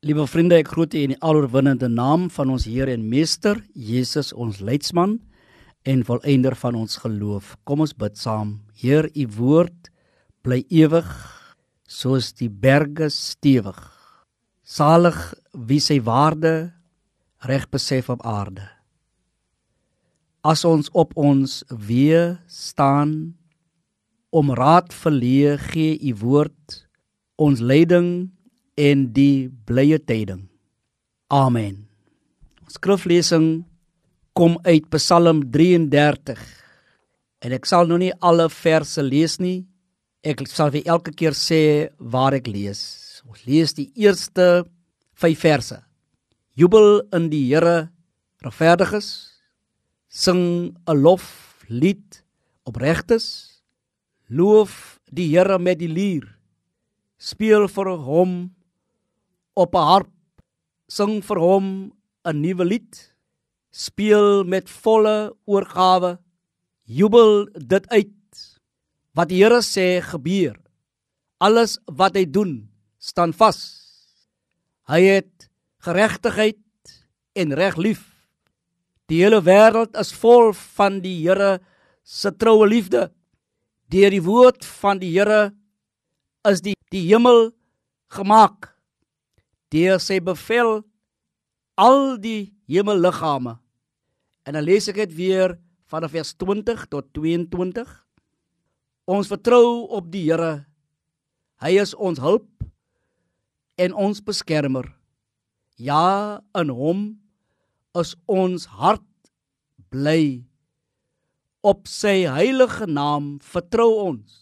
Liewe vriende, ek groet u in die aloorwinnende naam van ons Heer en Meester, Jesus ons leidsman en volëinder van ons geloof. Kom ons bid saam. Heer, u woord bly ewig, soos die berge stewig. Salig wie sy waarde reg besef op aarde. As ons op ons weë staan, om raad verleë, gee u woord ons leiding en die blye tyding. Amen. Skriflesing kom uit Psalm 33. En ek sal nou nie alle verse lees nie. Ek sal vir elke keer sê waar ek lees. Ons lees die eerste 5 verse. Jubel in die Here, regverdiges. Sing 'n loflied opregtes. Loof die Here met die lier. Speel vir hom op 'n harp, sing vir hom 'n nuwe lied, speel met volle oorgawe, jubel dit uit. Wat die Here sê gebeur, alles wat hy doen, staan vas. Hy het geregtigheid en reg lief. Die hele wêreld is vol van die Here se troue liefde. Deur die woord van die Here is die hemel gemaak. Deur sy bevel al die hemelliggame. En dan lees ek dit weer vanaf vers 20 tot 22. Ons vertrou op die Here. Hy is ons hulp en ons beskermer. Ja, in hom is ons hart bly. Op sy heilige naam vertrou ons.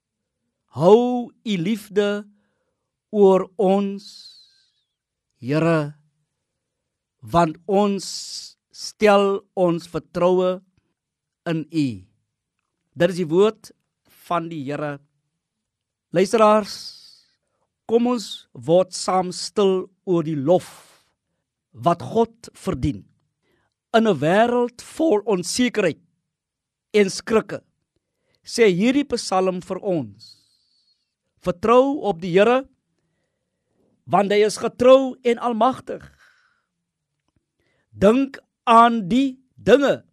Hou u liefde oor ons, Here, want ons stel ons vertroue in u. Dit is die woord van die Here. Luisteraars, kom ons word saam stil oor die lof wat God verdien. In 'n wêreld vol onsekerheid en skrikke, sê hierdie Psalm vir ons: vertrou op die Here, want hy is getrou en almagtig. Dink aan die dinge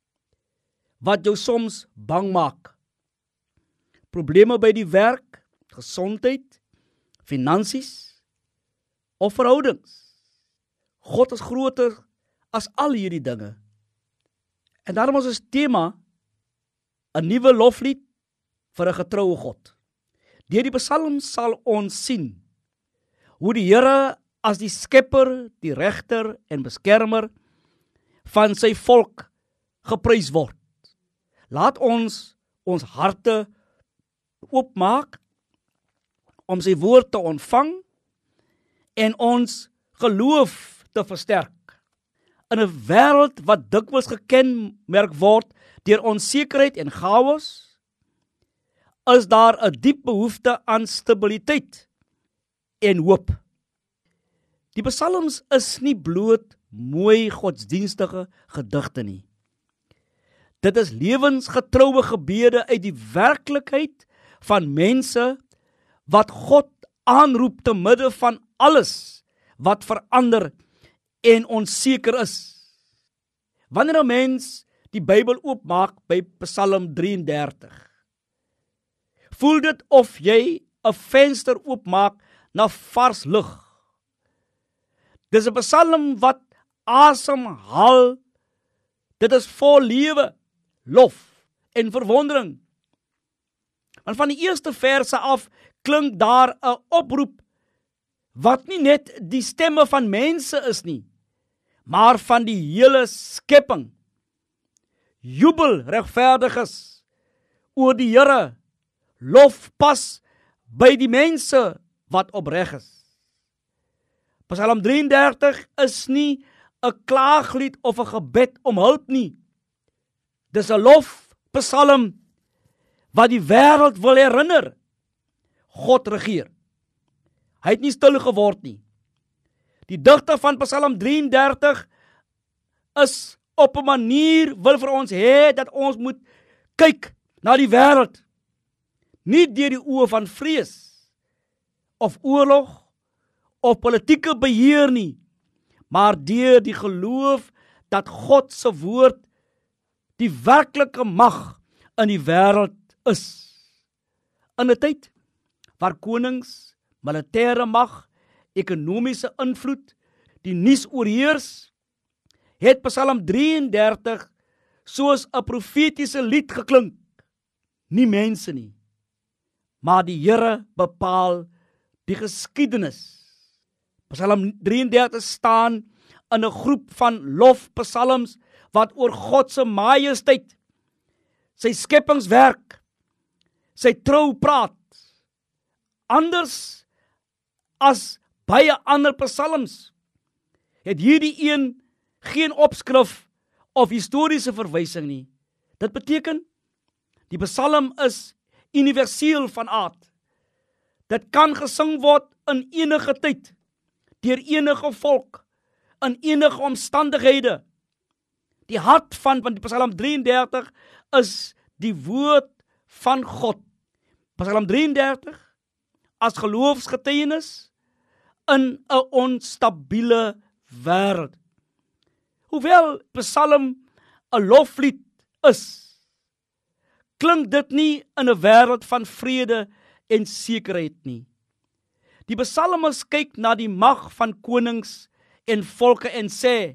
wat jou soms bang maak. Probleme by die werk, gesondheid, finansies of verhoudings. God is groter as al hierdie dinge. En daarom is ons tema 'n nuwe loflied vir 'n getroue God. Deur die Psalm sal ons sien hoe die Here as die skepper, die regter en beskermer van sy volk geprys word. Laat ons harte oopmaak om sy woord te ontvang en ons geloof te versterk. In 'n wêreld wat dikwels gekenmerk word deur onsekerheid en chaos, is daar 'n diep behoefte aan stabiliteit en hoop. Die psalms is nie bloot mooi godsdienstige gedigte nie. Dit is lewensgetroue gebede uit die werklikheid van mense wat God aanroep te midde van alles wat verander en onseker is. Wanneer 'n mens die Bybel oopmaak by Psalm 33, voel dit of jy 'n venster oopmaak na vars lug. Dis 'n Psalm wat asemhaal. Dit is vol lewe, lof en verwondering. Want van die eerste verse af klink daar 'n oproep wat nie net die stemme van mense is nie, maar van die hele skepping. Jubel, regverdiges, oor die Here. Lof pas by die mense wat opreg is. Psalm 33 is nie 'n klaaglied of 'n gebed om hulp nie. Dis 'n lofpsalm wat die wêreld wil herinner. God regeer. Hy het nie stil geword nie. Die digter van Psalm 33 is op 'n manier wil vir ons hê dat ons moet kyk na die wêreld. Nie deur die oë van vrees of oorlog of politieke beheer nie, maar deur die geloof dat God se woord die werklike mag in die wêreld is. In 'n tyd waar konings, militêre mag, ekonomiese invloed die nuus oorheers, het Psalm 33 soos 'n profetiese lied geklink. Nie mense nie, maar die Here bepaal die geskiedenis. Psalm 33 staan in 'n groep van lofpsalms wat oor God se majesteit, sy skepingswerk, sy trou praat. Anders as baie ander psalms het hierdie een geen opskrif of historiese verwysing nie. Dit beteken, die psalm is universeel van aard. Dit kan gesing word in enige tyd, deur enige volk, in enige omstandighede. Die hart van die Psalm 33 is die woord van God. Psalm 33 as geloofsgetuienis in 'n onstabiele wêreld. Hoewel Psalm 'n loflied is, klink dit nie in 'n wêreld van vrede en sekerheid nie. Die psalmis kyk na die mag van konings en volke en sê,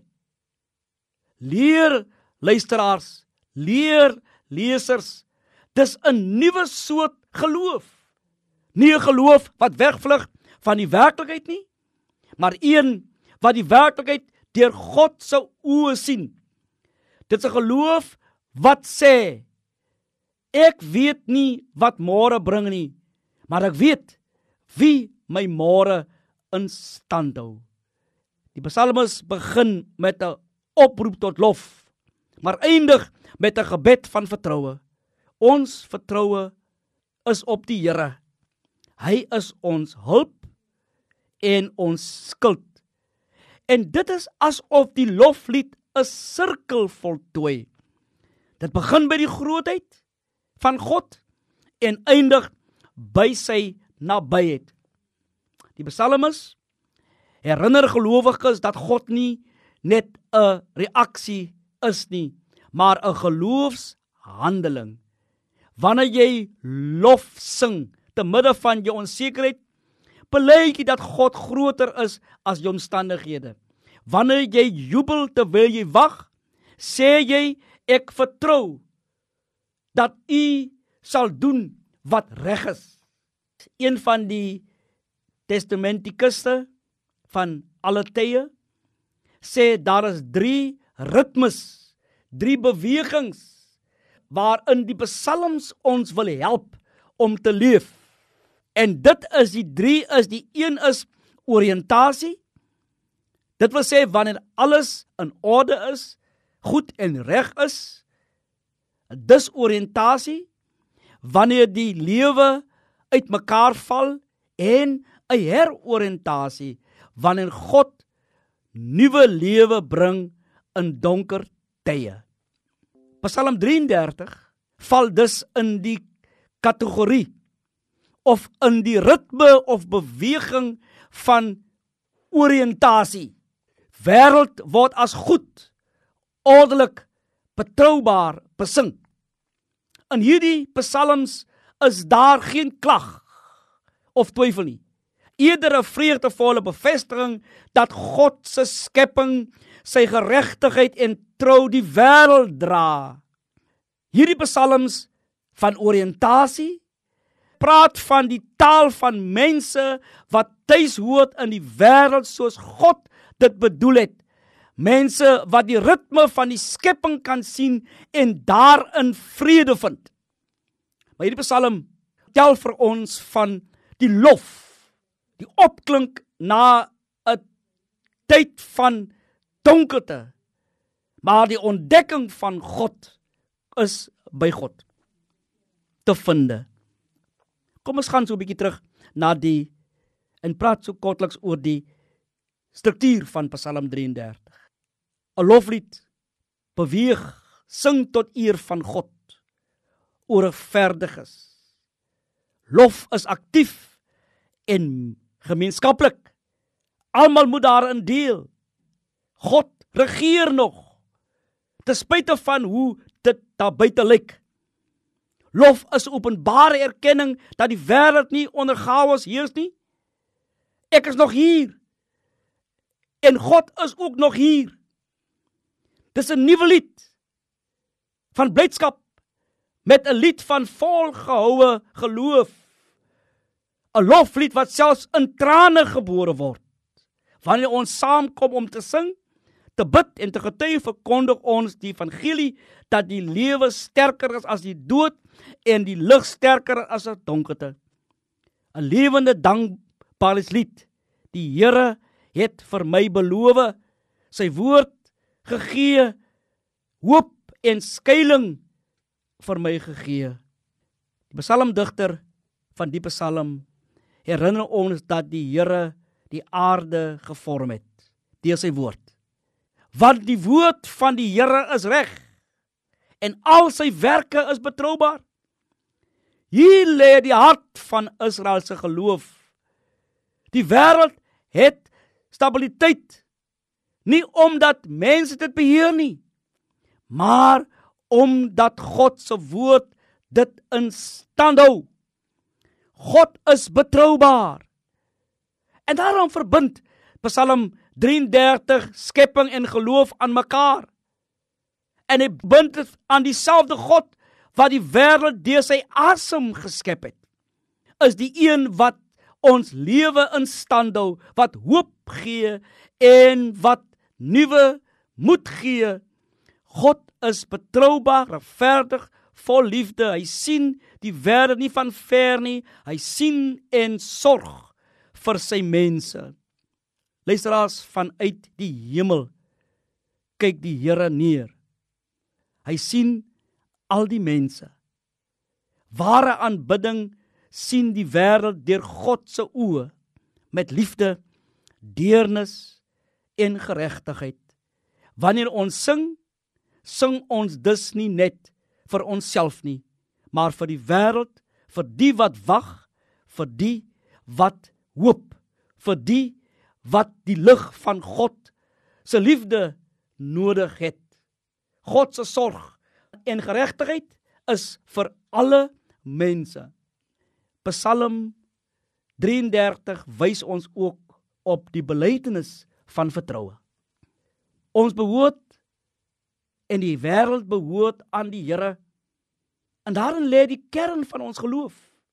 leer luisteraars, leer lesers, dis 'n nuwe soort geloof. Nie 'n geloof wat wegvlug van die werklikheid nie, maar een wat die werklikheid deur God se oë sien. Dit is 'n geloof wat sê, ek weet nie wat môre bring nie, maar ek weet wie my môre in stand hou. Die psalmis begin met 'n oproep tot lof, maar eindig met 'n gebed van vertroue. Ons vertroue is op die Here. Hy is ons hulp en ons skild. En dit is asof die loflied 'n sirkel voltooi. Dit begin by die grootheid van God en eindig by sy nabyheid. Die psalmis herinner gelowiges dat God nie net 'n reaksie is nie, maar 'n geloofshandeling. Wanneer jy lof sing te midde van jou onsekerheid, bely jy dat God groter is as jou omstandighede. Wanneer jy jubel terwyl jy wag, sê jy, ek vertrou dat U sal doen wat reg is. Een van die testamentikuste van alle tye sê daar is 3 ritmes, 3 bewegings waarin die psalms ons wil help om te leef. En dit is die een is oriëntasie. Dit wil sê wanneer alles in orde is, goed en reg is. Disoriëntasie, wanneer die lewe uitmekaar val, en 'n heroriëntasie, wanneer God nuwe lewe bring in donker tye. Psalm 33 val dus in die kategorie of in die ritme of beweging van oriëntasie. Wêreld word as goed, ordelik, betroubaar besing. In hierdie psalms is daar geen klag of twyfel nie. Eerder 'n vreugdevolle bevestiging dat God se skepping, sy geregtigheid en trou die wêreld dra. Hierdie psalms van oriëntasie praat van die taal van mense wat tuis hoort in die wêreld soos God dit bedoel het. Mense wat die ritme van die skepping kan sien en daarin vrede vind. Maar hierdie psalm tel vir ons van die lof, die opklink na 'n tyd van donkerte, maar die ontdekking van God is by God te vind. Kom ons gaan so 'n bietjie terug na en praat so kortliks oor die struktuur van Psalm 33. 'n Loflied beweeg, sing tot eer van God, oor regverdiges. Lof is aktief en gemeenskaplik. Almal moet daarin deel. God regeer nog. Ten spyte van hoe dit daar buite lyk. Lof is openbare erkenning dat die wêreld nie onder chaos heers nie. Ek is nog hier. En God is ook nog hier. Dis 'n nuwe lied van blydskap met 'n lied van volgehoue geloof. 'n Loflied wat selfs in trane gebore word. Wanneer ons saamkom om te sing, te bid en te getuig, verkondig ons die evangelie dat die lewe sterker is as die dood en die lig sterker as 'n donkerte. 'n Lewende dankbaarheidslied. Die Here het vir my beloof, sy woord gegee, hoop en skuiling vir my gegee. Die psalmdigter van die psalm herinner ons dat die Here die aarde gevorm het deur sy woord. Want die woord van die Here is reg en al sy werke is betroubaar. Hier lê die hart van Israel se geloof. Die wêreld het stabiliteit, nie omdat mense dit beheer nie, maar omdat God se woord dit in stand hou. God is betroubaar. En daarom verbind Psalm 33 skepping en geloof aan mekaar. En hy bind dit aan dieselfde God wat die wêreld deur sy asem geskep het. Is die een wat ons lewe in stand hou, wat hoop gee en wat nuwe moed gee. God is betroubaar, regverdig, vol liefde. Hy sien die wêreld nie van ver nie. Hy sien en sorg vir sy mense. Luisteraars, vanuit die hemel kyk die Here neer. Hy sien al die mense. Ware aanbidding sien die wêreld deur God se oë met liefde, deernis en geregtigheid. Wanneer ons sing, sing ons dus nie net vir onsself nie, maar vir die wêreld, vir die wat wag, vir die wat hoop, vir die wat die lig van God se liefde nodig het. God se sorg en geregtigheid is vir alle mense. Psalm 33 wys ons ook op die belydenis van vertroue. Ons behoort en die wêreld behoort aan die Here. En daarin lê die kern van ons geloof.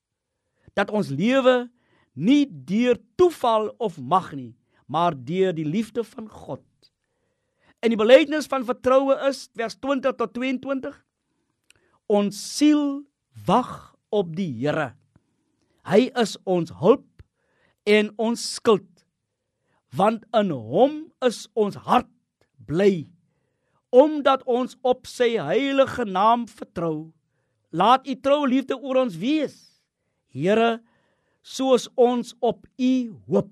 Dat ons lewe nie deur toeval of mag nie, maar deur die liefde van God. En die belydenis van vertroue is vers 20 tot 22. Ons siel wag op die Here. Hy is ons hulp en ons skild, want in hom is ons hart bly, omdat ons op sy heilige naam vertrou. Laat u trou liefde oor ons wees, Here, soos ons op u hoop.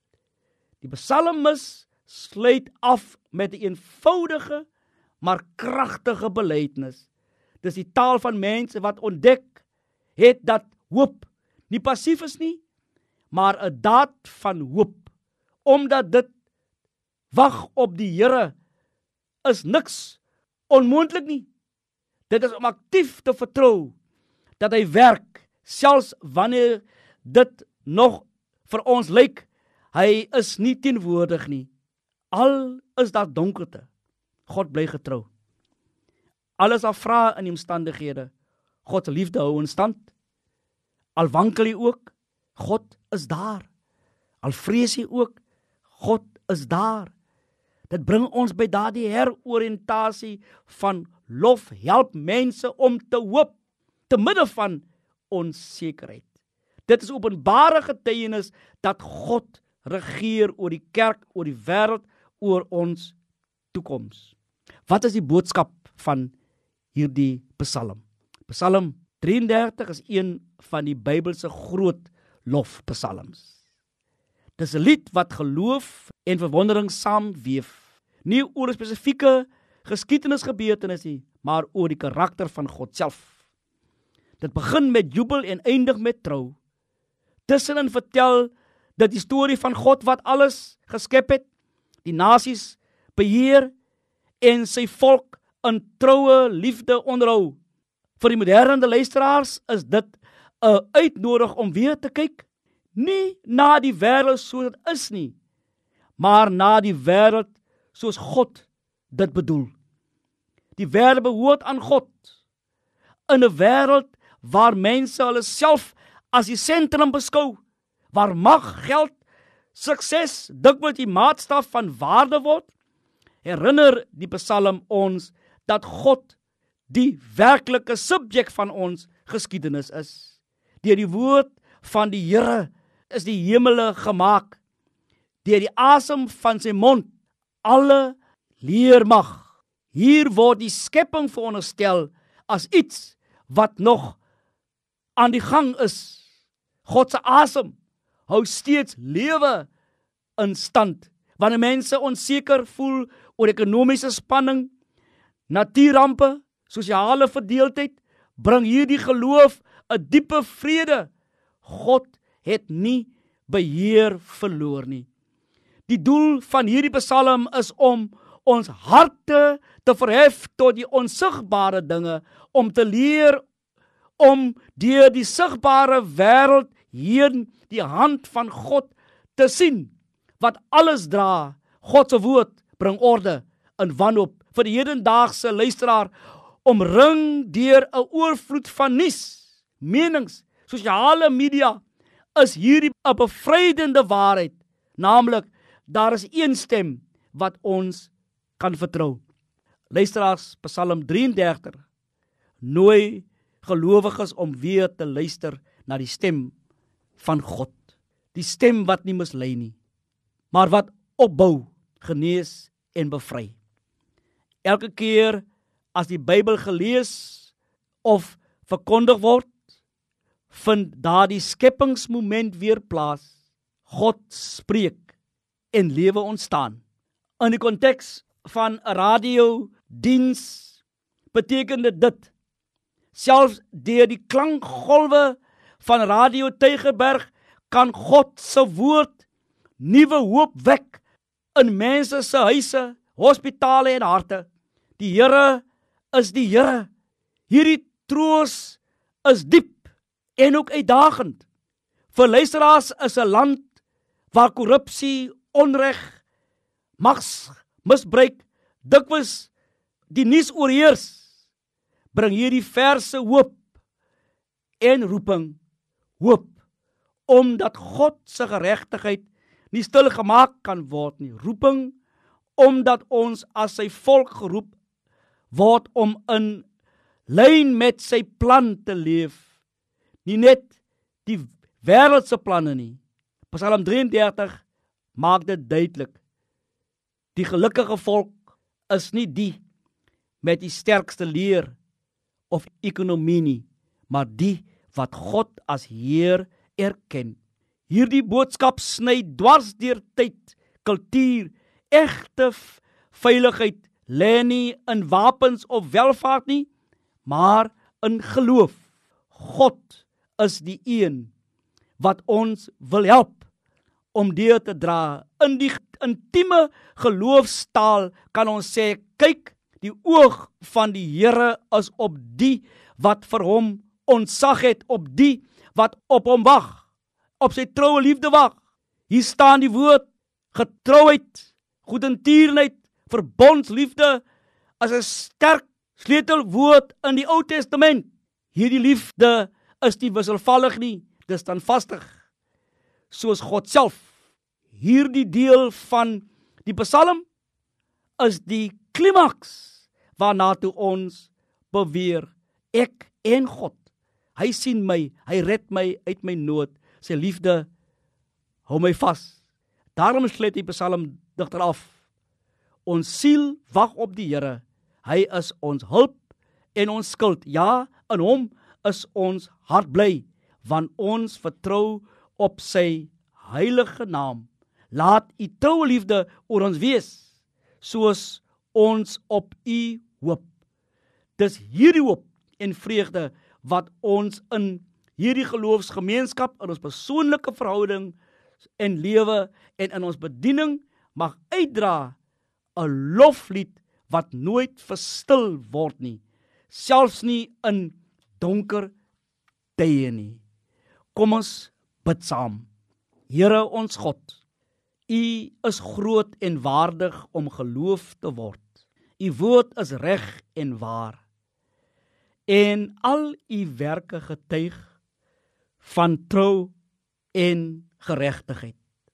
Die psalmis sluit af met 'n eenvoudige, maar kragtige belydenis. Dis die taal van mense wat ontdek het dat hoop nie passief is nie, maar 'n daad van hoop. Omdat dit wag op die Here is niks onmoontlik nie. Dit is om aktief te vertrou dat hy werk, selfs wanneer dit nog vir ons lyk, hy is nie teenwoordig nie. Al is daar donkerte, God bly getrou. Alles al vra in die omstandighede, God se liefde hou in stand. Al wankel jy ook, God is daar. Al vrees jy ook, God is daar. Dit bring ons by daardie heroriëntasie van lof, help mense om te hoop, te midde van onsekerheid. Dit is openbare getuienis dat God regeer oor die kerk, oor die wêreld, oor ons toekoms. Wat is die boodskap van hierdie psalm? Psalm 33 is een van die Bybelse groot lofpsalms. Dis 'n lied wat geloof en verwondering saamweef, nie oor 'n spesifieke geskiedenisgebeurtenis nie, maar oor die karakter van God self. Dit begin met jubel en eindig met trou. Tussenin vertel dit die storie van God wat alles geskep het, die nasies beheer en sy volk in troue liefde onderhou. Vir die moderne luisteraars is dit 'n uitnodiging om weer te kyk, nie na die wêreld soos dit is nie, maar na die wêreld soos God dit bedoel. Die wêreld behoort aan God. In 'n wêreld waar mense hulle self as die sentrum beskou, waar mag, geld, sukses dikwels die maatstaf van waarde word, herinner die Psalm ons dat God die werklike subjek van ons geskiedenis is. Deur die woord van die Here is die hemele gemaak. Deur die asem van sy mond alle leermag. Hier word die skepping veronderstel as iets wat nog aan die gang is. God se asem hou steeds lewe in stand. Wanneer mense onseker voel oor ekonomiese spanning, natuurrampe, sosiale verdeeldheid, bring hierdie geloof 'n diepe vrede. God het nie beheer verloor nie. Die doel van hierdie Psalm is om ons harte te verhef tot die onsigbare dinge, om te leer om deur die sigbare wêreld heen die hand van God te sien, wat alles dra. God se woord bring orde in wanhoop. Vir die hedendaagse luisteraar, omring deur 'n oorvloed van nuus, menings, sosiale media, is hierdie 'n bevrydende waarheid, naamlik daar is een stem wat ons kan vertrou. Luisteraars, Psalm 33 nooi gelowiges om weer te luister na die stem van God. Die stem wat nie mislei nie, maar wat opbou, genees en bevry. Elke keer as die Bybel gelees of verkondig word, vind daardie skepingsmoment weer plaas. God spreek en lewe ontstaan. In die konteks van 'n radiodiens beteken dit, selfs deur die klankgolwe van Radio Tygerberg kan God se woord nuwe hoop wek in mense se huise, hospitale en harte. Die Here is die Here. Hierdie troos is diep en ook uitdagend. Vir luisteraars is 'n land waar korrupsie, onreg, magsmisbruik dikwels die nuus oorheers, bring hierdie verse hoop en roeping. Hoop, omdat God se geregtigheid nie stil gemaak kan word nie. Roeping, omdat ons as sy volk geroep word om in lyn met sy plan te leef. Nie net die wêreldse planne nie. Psalm 33 maak dit duidelik. Die gelukkige volk is nie die met die sterkste leer of ekonomie nie, maar die wat God as Heer erken. Hierdie boodskap sny dwars deur tyd, kultuur, egte veiligheid lê nie in wapens of welvaart nie, maar in geloof. God is die een wat ons wil help om deur te dra. In die intieme geloofstaal kan ons sê, kyk, die oog van die Here is op die wat vir hom ontzag het, op die wat op hom wag, op sy troue liefde wag. Hier staan die woord, getrouheid, goedertierenheid, verbondsliefde, as 'n sterk sleutelwoord in die Ou Testament. Hierdie liefde is nie wisselvallig nie, dis standvastig, soos God self. Hierdie deel van die Psalm is die klimaks waarna toe ons beweer. Ek en God. Hy sien my, hy red my uit my nood. Sy liefde hou my vas. Daarom sluit die psalmdigter af. Ons siel wag op die Here. Hy is ons hulp en ons skild. Ja, in hom is ons hart bly, want ons vertrou op sy heilige naam. Laat u troue liefde oor ons wees, soos ons op u hoop. Dis hierdie hoop en vreugde wat ons in hierdie geloofsgemeenskap, in ons persoonlike verhouding en lewe en in ons bediening mag uitdra 'n loflied wat nooit verstil word nie, selfs nie in donker tye nie. Kom ons bid saam. Here ons God, U is groot en waardig om geloof te word. U woord is reg en waar. En al U werke getuig van trou en geregtigheid.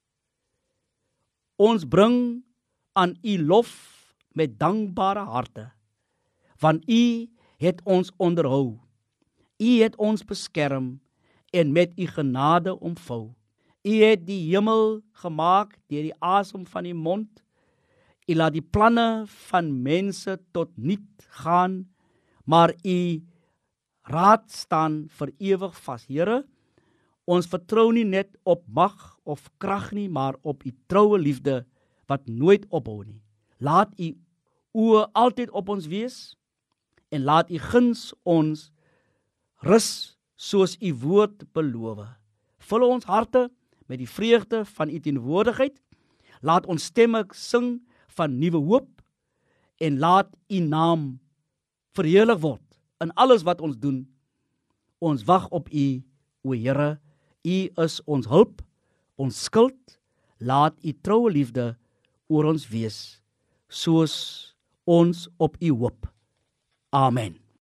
Ons bring aan U lof met dankbare harte, want U het ons onderhou. U het ons beskerm en met U genade omvou. U het die hemel gemaak deur die asem van U mond. U laat die planne van mense tot niet gaan, maar U raad staan vir ewig vas. Here, ons vertrou nie net op mag of krag nie, maar op U troue liefde wat nooit ophou nie. Laat U oë altyd op ons wees en laat U guns ons rus soos U woord beloof. Vul ons harte met die vreugde van U teenwoordigheid. Laat ons stemme sing van nuwe hoop en laat U naam verheerlik word in alles wat ons doen. Ons wag op U, o Here. U is ons hulp, ons skild. Laat U troue liefde oor ons wees, soos ons op U hoop. Amen.